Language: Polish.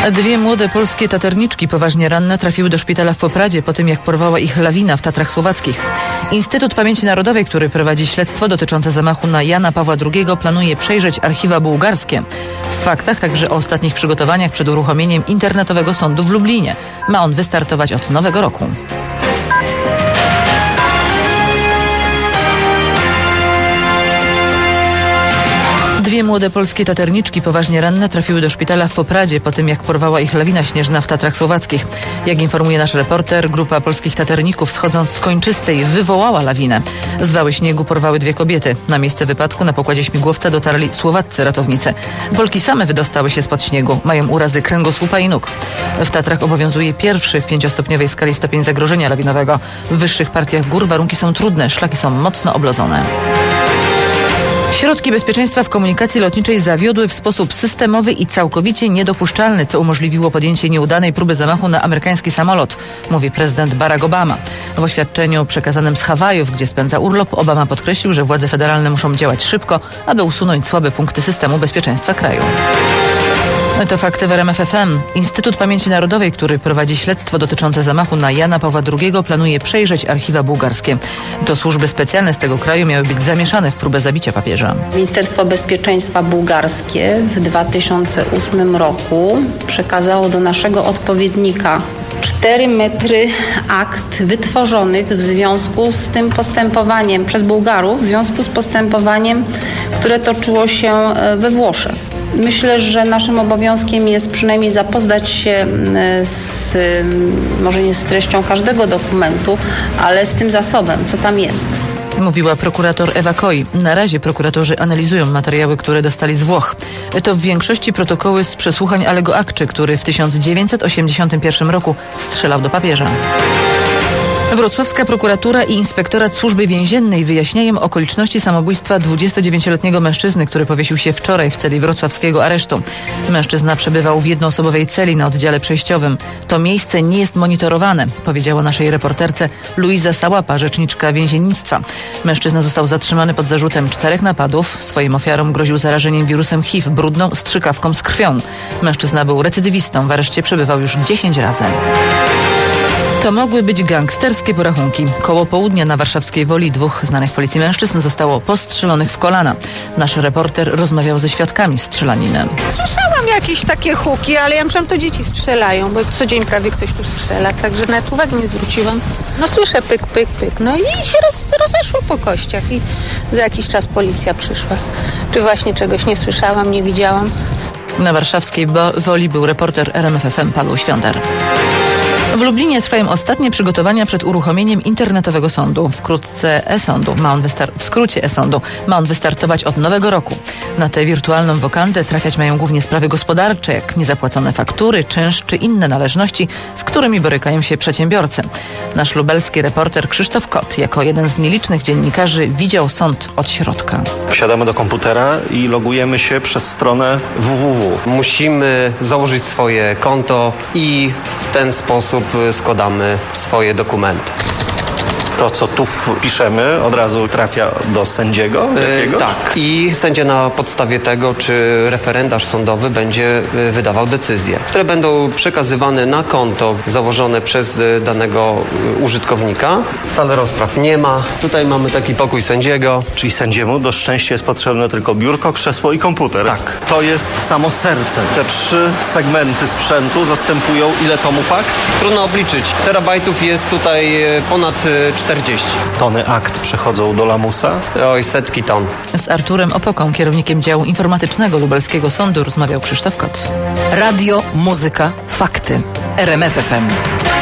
Dwie młode polskie taterniczki poważnie ranne trafiły do szpitala w Popradzie po tym, jak porwała ich lawina w Tatrach Słowackich. Instytut Pamięci Narodowej, który prowadzi śledztwo dotyczące zamachu na Jana Pawła II, planuje przejrzeć archiwa bułgarskie. W faktach także o ostatnich przygotowaniach przed uruchomieniem internetowego sądu w Lublinie. Ma on wystartować od nowego roku. Dwie młode polskie taterniczki poważnie ranne trafiły do szpitala w Popradzie po tym, jak porwała ich lawina śnieżna w Tatrach Słowackich. Jak informuje nasz reporter, grupa polskich taterników schodząc z kończystej wywołała lawinę. Z wały śniegu porwały dwie kobiety. Na miejsce wypadku na pokładzie śmigłowca dotarli słowaccy ratownicy. Polki same wydostały się spod śniegu. Mają urazy kręgosłupa i nóg. W Tatrach obowiązuje pierwszy w 5-stopniowej skali stopień zagrożenia lawinowego. W wyższych partiach gór warunki są trudne, szlaki są mocno oblodzone. Środki bezpieczeństwa w komunikacji lotniczej zawiodły w sposób systemowy i całkowicie niedopuszczalny, co umożliwiło podjęcie nieudanej próby zamachu na amerykański samolot, mówi prezydent Barack Obama. W oświadczeniu przekazanym z Hawajów, gdzie spędza urlop, Obama podkreślił, że władze federalne muszą działać szybko, aby usunąć słabe punkty systemu bezpieczeństwa kraju. To fakty w RMF FM. Instytut Pamięci Narodowej, który prowadzi śledztwo dotyczące zamachu na Jana Pawła II, planuje przejrzeć archiwa bułgarskie. To służby specjalne z tego kraju miały być zamieszane w próbę zabicia papieża. Ministerstwo Bezpieczeństwa bułgarskie w 2008 roku przekazało do naszego odpowiednika 4 metry akt wytworzonych w związku z tym postępowaniem przez Bułgarów, w związku z postępowaniem, które toczyło się we Włoszech. Myślę, że naszym obowiązkiem jest przynajmniej zapoznać się może nie z treścią każdego dokumentu, ale z tym zasobem, co tam jest. Mówiła prokurator Ewa Koi. Na razie prokuratorzy analizują materiały, które dostali z Włoch. To w większości protokoły z przesłuchań Allego Akczy, który w 1981 roku strzelał do papieża. Wrocławska prokuratura i Inspektorat Służby Więziennej wyjaśniają okoliczności samobójstwa 29-letniego mężczyzny, który powiesił się wczoraj w celi wrocławskiego aresztu. Mężczyzna przebywał w jednoosobowej celi na oddziale przejściowym. To miejsce nie jest monitorowane, powiedziała naszej reporterce Luiza Sałapa, rzeczniczka więziennictwa. Mężczyzna został zatrzymany pod zarzutem 4 napadów. Swoim ofiarom groził zarażeniem wirusem HIV brudną strzykawką z krwią. Mężczyzna był recydywistą, w areszcie przebywał już 10 razy. To mogły być gangsterskie porachunki. Koło południa na warszawskiej Woli 2 znanych policji mężczyzn zostało postrzelonych w kolana. Nasz reporter rozmawiał ze świadkami strzelaniny. Słyszałam jakieś takie huki, ale ja myślałam, to dzieci strzelają, bo co dzień prawie ktoś tu strzela, także nawet uwagi nie zwróciłam. No słyszę pyk, pyk, pyk, no i się rozeszło po kościach i za jakiś czas policja przyszła. Czy właśnie czegoś nie słyszałam, nie widziałam? Na warszawskiej Woli był reporter RMF FM Paweł Świądar. W Lublinie trwają ostatnie przygotowania przed uruchomieniem internetowego sądu. Wkrótce e-sądu w skrócie e-sądu ma on wystartować od nowego roku. Na tę wirtualną wokandę trafiać mają głównie sprawy gospodarcze, jak niezapłacone faktury, czynsz czy inne należności, z którymi borykają się przedsiębiorcy. Nasz lubelski reporter Krzysztof Kot, jako jeden z nielicznych dziennikarzy, widział sąd od środka. Siadamy do komputera i logujemy się przez stronę www. Musimy założyć swoje konto i w ten sposób składamy swoje dokumenty. To, co tu piszemy, od razu trafia do sędziego jakiegoś? Tak. I sędzia na podstawie tego, czy referendarz sądowy będzie wydawał decyzje, które będą przekazywane na konto założone przez danego użytkownika. Sali rozpraw nie ma. Tutaj mamy taki pokój sędziego. Czyli sędziemu do szczęścia jest potrzebne tylko biurko, krzesło i komputer. Tak. To jest samo serce. Te 3 segmenty sprzętu zastępują ile tomów akt? Trudno obliczyć. Terabajtów jest tutaj ponad 40. Tony akt przechodzą do lamusa? Oj, setki ton. Z Arturem Opoką, kierownikiem działu informatycznego Lubelskiego Sądu, rozmawiał Krzysztof Kot. Radio, muzyka, fakty. RMF FM.